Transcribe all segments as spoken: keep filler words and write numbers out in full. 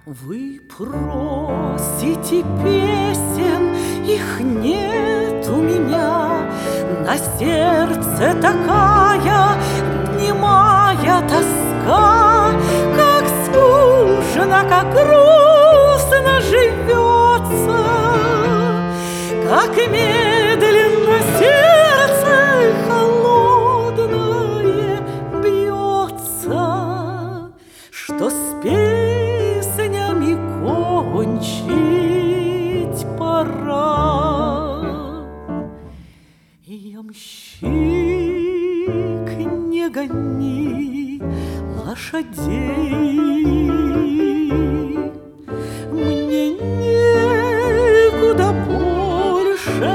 Вы просите песен, их нет у меня. На сердце такая немая тоска, как скучно, как грустно живется, как медленно сердце холодное бьется, что с песнями кончить пора. Ямщик, не гони лошадей, мне некуда больше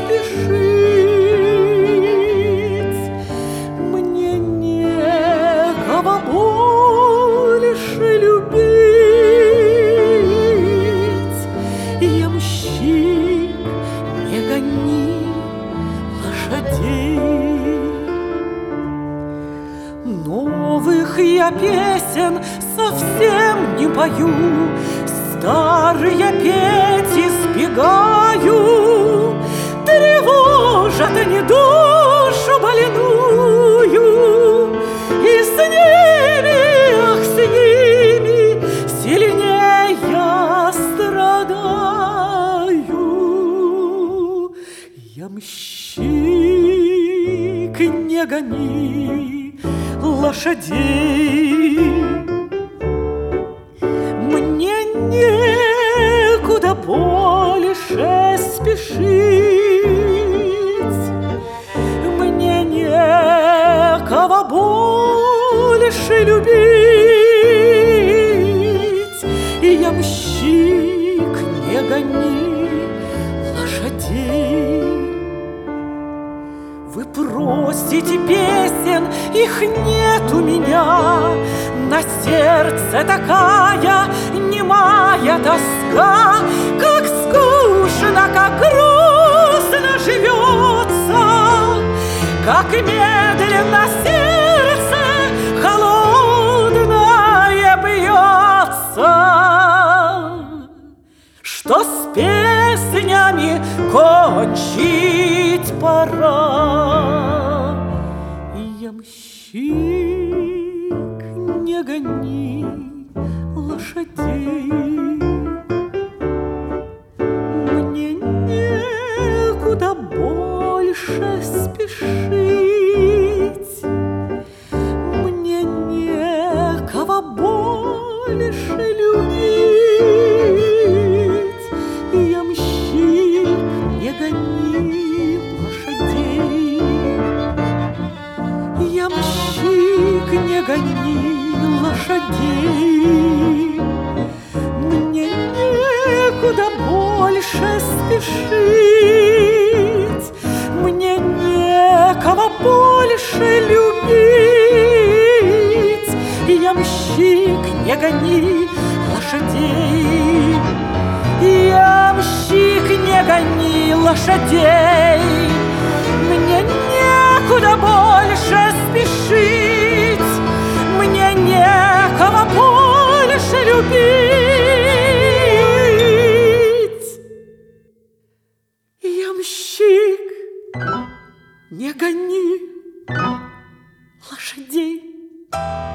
спешить, мне некого больше любить. Ямщик, не гони лошадей. Новых я песен совсем не пою, старые петь избегаю. Тревожат они душу больную, и с ними, ах, с ними сильнее я страдаю. Ямщик, не гони лошадей, мне некуда больше спешить, мне некого больше любить. Ямщик, не гони лошадей. Вы просите песен, их нет у меня. На сердце такая немая тоска, как скучно, как грустно живется, как медленно сердце холодное бьется, что с песнями кончить пора. Ямщик, не гони лошадей, мне некуда больше спешить, мне некого больше любить. Ямщик, не гони лошадей, ямщик, не гони лошадей, мне некуда больше спешить, мне некого больше любить. Ямщик, не гони лошадей, ямщик, не гони лошадей, мне некуда больше спешить, мне некого больше любить. Ямщик, не гони лошадей.